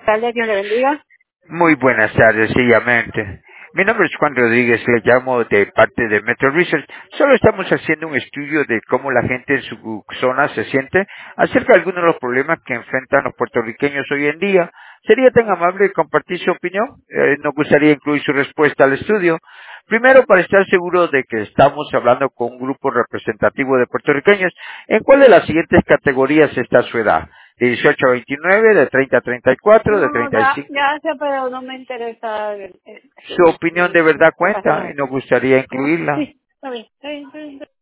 Tarde, Dios le bendiga. Muy buenas tardes, sencillamente. Mi nombre es Juan Rodríguez, le llamo de parte de Metro Research. Solo estamos haciendo un estudio de cómo la gente en su zona se siente acerca de algunos de los problemas que enfrentan los puertorriqueños hoy en día. ¿Sería tan amable de compartir su opinión? Nos gustaría incluir su respuesta al estudio. Primero, para estar seguro de que estamos hablando con un grupo representativo de puertorriqueños, ¿en cuál de las siguientes categorías está su edad? De 18 a 29, de 30 a 34, de No, 35. gracias, pero no me interesa Su opinión de verdad la cuenta y razón. nos gustaría Oh, incluirla. sí, está bien, está bien, está bien.